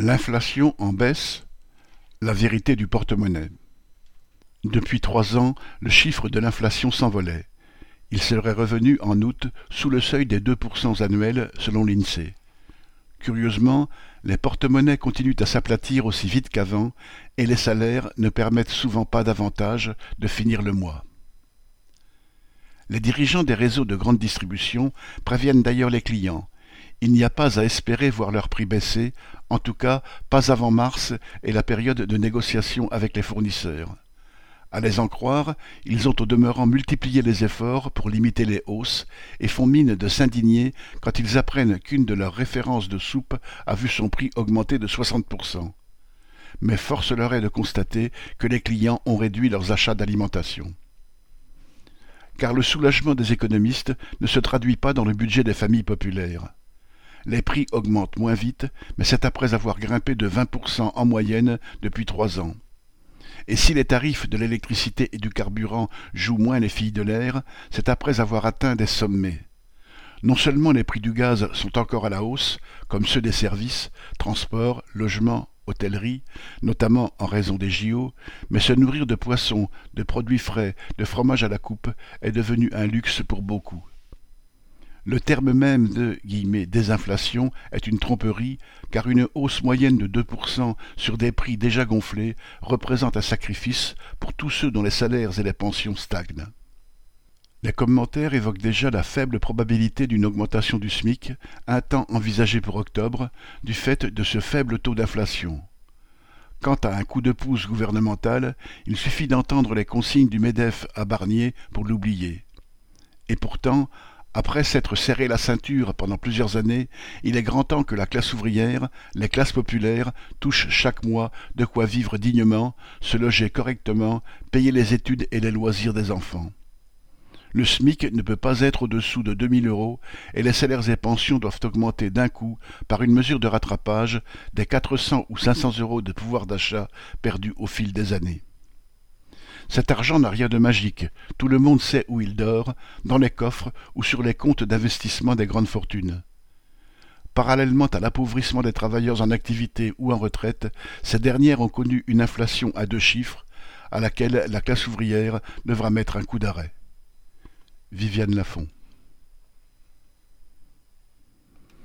L'inflation en baisse, la vérité du porte-monnaie. Depuis 3 ans, le chiffre de l'inflation s'envolait. Il serait revenu en août sous le seuil des 2% annuels selon l'INSEE. Curieusement, les porte-monnaies continuent à s'aplatir aussi vite qu'avant et les salaires ne permettent souvent pas davantage de finir le mois. Les dirigeants des réseaux de grande distribution préviennent d'ailleurs les clients. Il n'y a pas à espérer voir leurs prix baisser, en tout cas pas avant mars et la période de négociation avec les fournisseurs. À les en croire, ils ont au demeurant multiplié les efforts pour limiter les hausses et font mine de s'indigner quand ils apprennent qu'une de leurs références de soupe a vu son prix augmenter de 60%. Mais force leur est de constater que les clients ont réduit leurs achats d'alimentation. Car le soulagement des économistes ne se traduit pas dans le budget des familles populaires. Les prix augmentent moins vite, mais c'est après avoir grimpé de 20% en moyenne depuis 3 ans. Et si les tarifs de l'électricité et du carburant jouent moins les filles de l'air, c'est après avoir atteint des sommets. Non seulement les prix du gaz sont encore à la hausse, comme ceux des services, transports, logements, hôtellerie, notamment en raison des JO, mais se nourrir de poissons, de produits frais, de fromage à la coupe est devenu un luxe pour beaucoup. Le terme même de « désinflation » est une tromperie, car une hausse moyenne de 2% sur des prix déjà gonflés représente un sacrifice pour tous ceux dont les salaires et les pensions stagnent. Les commentaires évoquent déjà la faible probabilité d'une augmentation du SMIC, un temps envisagé pour octobre, du fait de ce faible taux d'inflation. Quant à un coup de pouce gouvernemental, il suffit d'entendre les consignes du MEDEF à Barnier pour l'oublier. Et pourtant, après s'être serré la ceinture pendant plusieurs années, il est grand temps que la classe ouvrière, les classes populaires, touchent chaque mois de quoi vivre dignement, se loger correctement, payer les études et les loisirs des enfants. Le SMIC ne peut pas être au-dessous de 2 000 € et les salaires et pensions doivent augmenter d'un coup par une mesure de rattrapage des 400 ou 500 € de pouvoir d'achat perdus au fil des années. Cet argent n'a rien de magique, tout le monde sait où il dort, dans les coffres ou sur les comptes d'investissement des grandes fortunes. Parallèlement à l'appauvrissement des travailleurs en activité ou en retraite, ces dernières ont connu une inflation à 2 chiffres, à laquelle la classe ouvrière devra mettre un coup d'arrêt. Viviane Lafont.